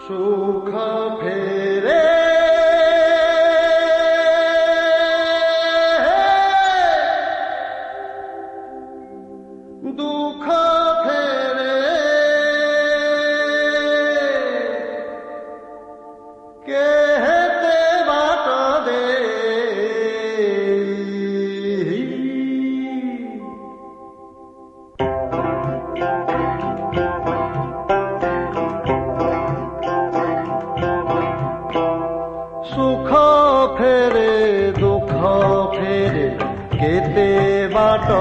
ସୁଖ ଫେରେ ଦୁଃଖ ଫେରେ କେତେ ବାଟ ଦେଇ ସୁଖ ଫେରେ ଦୁଃଖ ଫେରେ କେତେ ବାଟ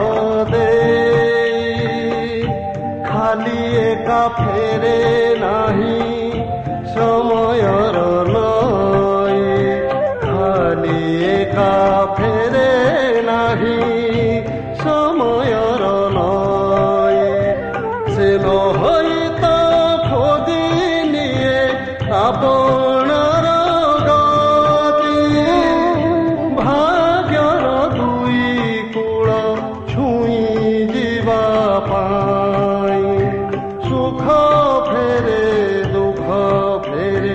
ଦେଇ ଖାଲି ଏକା ଫେରେ ନାହିଁ ସମୟର ନଈ ଖାଲି ଏକା ଫେରେ ନାହିଁ ସମୟର ନଈ ସେ ନଈ ତ ଖୋଜି ନିଏ ଆପଣର ଗତି ଭାଗ୍ୟର ଦୁଇ କୂଳ ଛୁଇଁ ଯିବା ପାଇଁ ସୁଖ ଫେରେ ଦୁଃଖ ଫେରେ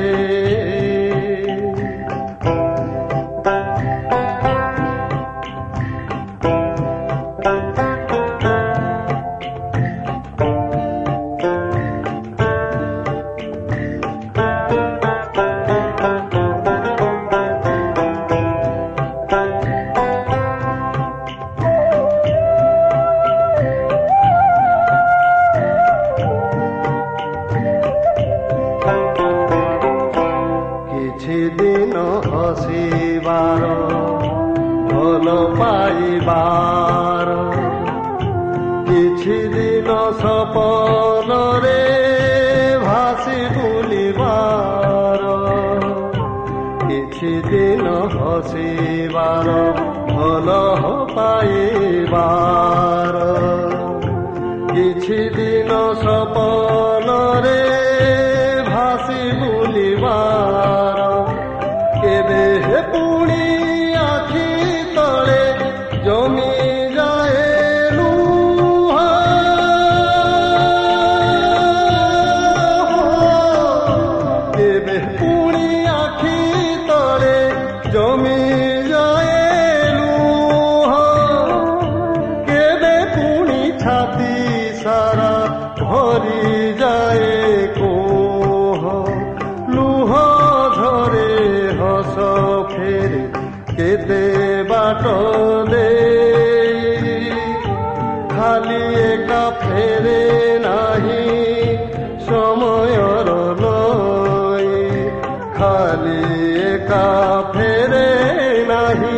କିଛି ଦିନ ହସିବାର ଭଲ ପାଇବାର କିଛି ଦିନ ସପନରେ ଭାସି ବୁଲିବାର କିଛି ଦିନ ହସିବାର ଭଲ ପାଇବାର କିଛି ଦିନ ସପନରେ ଭାସି ବୁଲିବାର କେବେ ପୁଣି ଆଖି ତଳେ ଜମି ଯାଏ ଲୁହ କେବେ ପୁଣି ଆଖି ତଳେ ଜମି ଯାଏ ଲୁହ କେବେ ପୁଣି ଛାତି ସାରା ଭରି ଯାଏ କୋହ ଲୁହ ଝରେ ହସ ଫେରେ କେତେ ବାଟ ଦେଇ ଖାଲି ଏକା ଫେରେ ନାହିଁ ସମୟର ନଈ ଖାଲି ଏକା ଫେରେ ନାହିଁ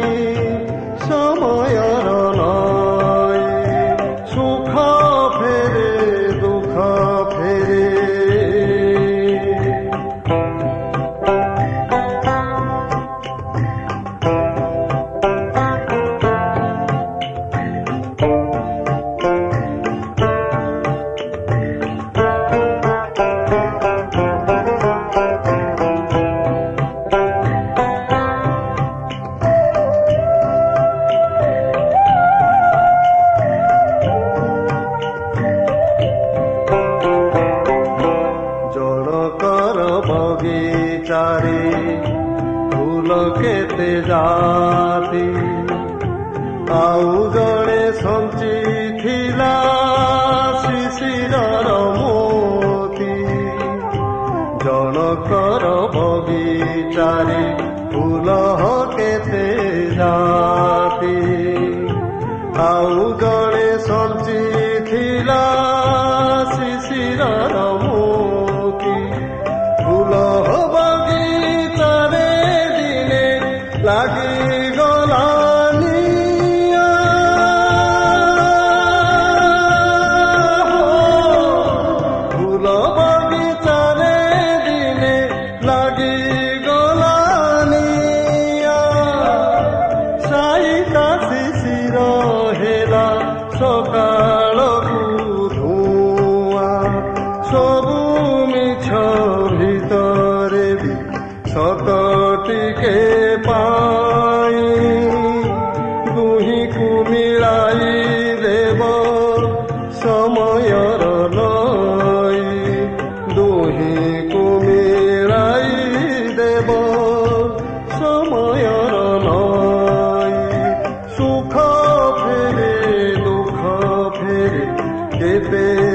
ସମୟର ନଈ ସୁଖ ଫେରେ ଦୁଃଖ ଫେରେ ଜଣକର ବଗିଚାରେ ଫୁଲ କେତେ ଜାତି ଆଉ ଜଣେ ସଞ୍ଚିଥିଲା ଶିଶିରର ମୋତି ଜଣକର ବଗିଚାରେ ଫୁଲ କେତେ ଜାତି ଆଉ ଜଣେ ସଞ୍ଚିଥିଲା ଶିଶିରର ମୋତି ଫୁଲ ବଗିଚାରେ ଦିନେ ଲାଗିଗଲା ନିଆଁ ଫୁଲ ବଗିଚାରେ ଦିନେ ଲାଗିଗଲା ନିଆଁ ସାଇତା ଶିଶିର ହେଲା ସକାଳକୁ पे